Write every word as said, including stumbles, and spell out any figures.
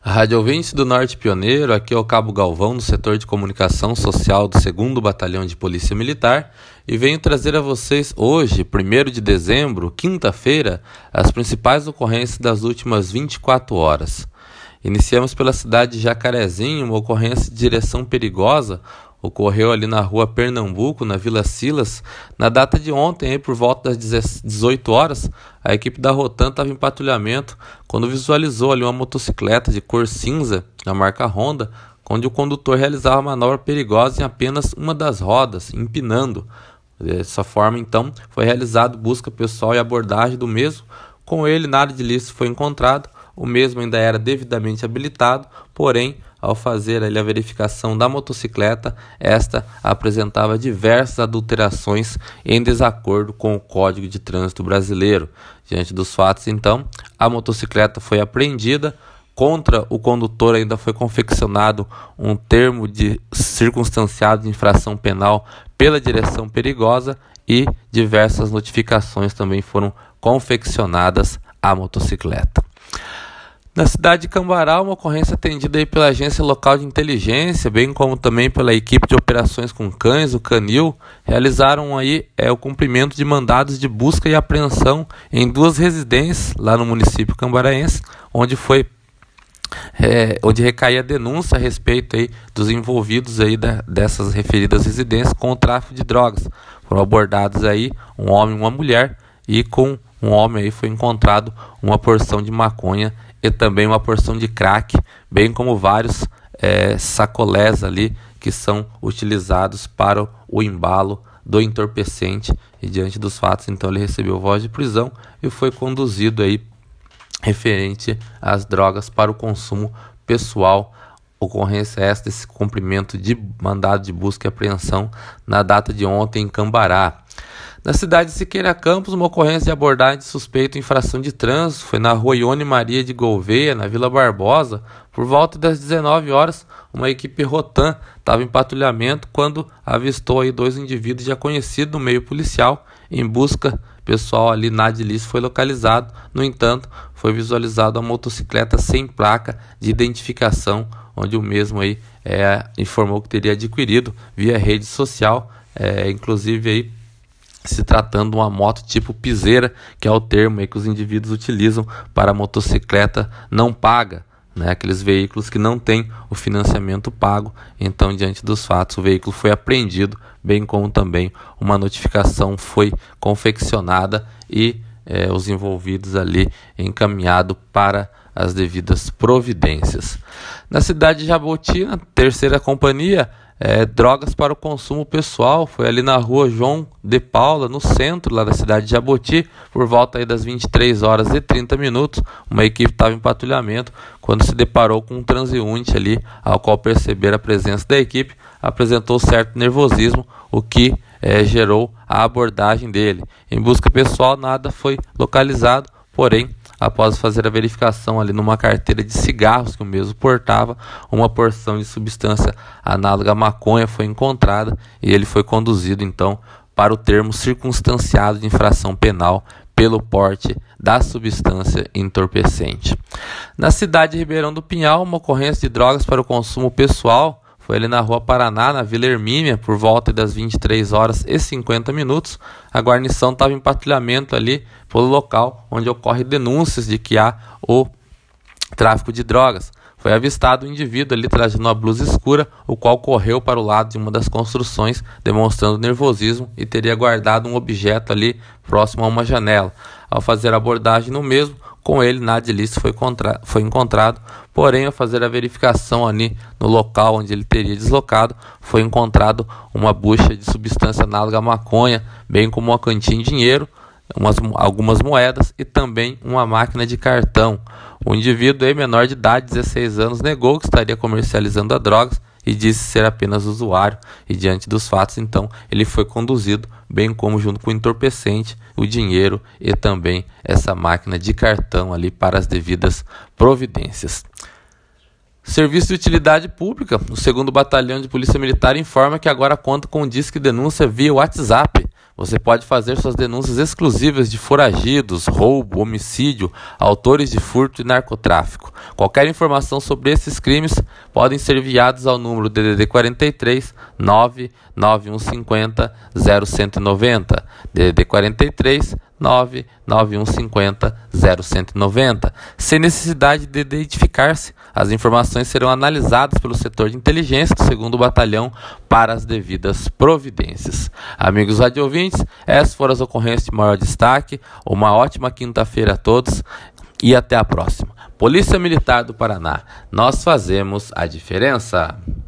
Rádio Ouvintes do Norte Pioneiro, aqui é o Cabo Galvão, do setor de comunicação social do segundo Batalhão de Polícia Militar, e venho trazer a vocês hoje, primeiro de dezembro, quinta-feira, as principais ocorrências das últimas vinte e quatro horas. Iniciamos pela cidade de Jacarezinho, uma ocorrência de direção perigosa, ocorreu ali na rua Pernambuco, na Vila Silas. Na data de ontem, aí, por volta das dezoito horas, a equipe da Rotan estava em patrulhamento quando visualizou ali uma motocicleta de cor cinza, na marca Honda, onde o condutor realizava manobra perigosa em apenas uma das rodas, empinando. Dessa forma, então, foi realizada busca pessoal e abordagem do mesmo. Com ele, nada de ilícito foi encontrado. O mesmo ainda era devidamente habilitado, porém, ao fazer ali a verificação da motocicleta, esta apresentava diversas adulterações em desacordo com o Código de Trânsito Brasileiro. Diante dos fatos, então, a motocicleta foi apreendida. Contra o condutor ainda foi confeccionado um termo de circunstanciado de infração penal pela direção perigosa e diversas notificações também foram confeccionadas à motocicleta. Na cidade de Cambará, uma ocorrência atendida aí pela Agência Local de Inteligência, bem como também pela equipe de operações com cães, o Canil, realizaram aí é, o cumprimento de mandados de busca e apreensão em duas residências lá no município cambaraense, onde foi é, onde recaía a denúncia a respeito aí dos envolvidos aí da, dessas referidas residências com o tráfico de drogas. Foram abordados aí um homem e uma mulher, e com um homem aí foi encontrado uma porção de maconha e também uma porção de crack, bem como vários é, sacolés ali que são utilizados para o embalo do entorpecente. E diante dos fatos, então, ele recebeu voz de prisão e foi conduzido aí referente às drogas para o consumo pessoal. Ocorrência esta desse cumprimento de mandado de busca e apreensão na data de ontem em Cambará. Na cidade de Siqueira Campos, uma ocorrência de abordagem de suspeito em infração de trânsito foi na rua Ione Maria de Gouveia, na Vila Barbosa. Por volta das dezenove horas, uma equipe Rotan estava em patrulhamento quando avistou aí dois indivíduos já conhecidos no meio policial. Em busca pessoal ali, nada ilícito foi localizado. No entanto, foi visualizado uma motocicleta sem placa de identificação, onde o mesmo aí é, informou que teria adquirido via rede social, é, inclusive aí se tratando de uma moto tipo piseira, que é o termo aí que os indivíduos utilizam para a motocicleta não paga, né? Aqueles veículos que não têm o financiamento pago. Então, diante dos fatos, o veículo foi apreendido, bem como também uma notificação foi confeccionada e é, os envolvidos ali encaminhado para as devidas providências. Na cidade de Jaboti, na terceira companhia, É, drogas para o consumo pessoal, foi ali na rua João de Paula, no centro lá da cidade de Jaboti, por volta aí das vinte e três horas e trinta minutos, uma equipe estava em patrulhamento quando se deparou com um transeunte ali, ao qual perceber a presença da equipe, apresentou certo nervosismo, o que é, gerou a abordagem dele. Em busca pessoal, nada foi localizado, porém, após fazer a verificação ali numa carteira de cigarros que o mesmo portava, uma porção de substância análoga à maconha foi encontrada e ele foi conduzido então para o termo circunstanciado de infração penal pelo porte da substância entorpecente. Na cidade de Ribeirão do Pinhal, uma ocorrência de drogas para o consumo pessoal foi ali na rua Paraná, na Vila Hermínia, por volta das vinte e três horas e cinquenta minutos. A guarnição estava em patrulhamento ali pelo local onde ocorre denúncias de que há o tráfico de drogas. Foi avistado um indivíduo ali trazendo uma blusa escura, o qual correu para o lado de uma das construções, demonstrando nervosismo e teria guardado um objeto ali próximo a uma janela. Ao fazer a abordagem no mesmo, com ele nada ilícito foi, contra... foi encontrado, porém ao fazer a verificação ali no local onde ele teria deslocado, foi encontrado uma bucha de substância análoga à maconha, bem como uma quantia em dinheiro, umas, algumas moedas e também uma máquina de cartão. O indivíduo aí, menor de idade, dezesseis anos, negou que estaria comercializando a drogas e disse ser apenas usuário, e diante dos fatos, então, ele foi conduzido, bem como junto com o entorpecente, o dinheiro e também essa máquina de cartão ali para as devidas providências. Serviço de Utilidade Pública. O segundo Batalhão de Polícia Militar informa que agora conta com um disque denúncia via WhatsApp. Você pode fazer suas denúncias exclusivas de foragidos, roubo, homicídio, autores de furto e narcotráfico. Qualquer informação sobre esses crimes podem ser enviados ao número D D D quarenta e três, nove nove um cinco zero um um nove zero. D D D quarenta e três, nove nove um cinco zero um um nove zero. Sem necessidade de identificar-se, as informações serão analisadas pelo setor de inteligência do segundo Batalhão para as devidas providências. Amigos radiovintes, essas foram as ocorrências de maior destaque. Uma ótima quinta-feira a todos e até a próxima. Polícia Militar do Paraná, nós fazemos a diferença.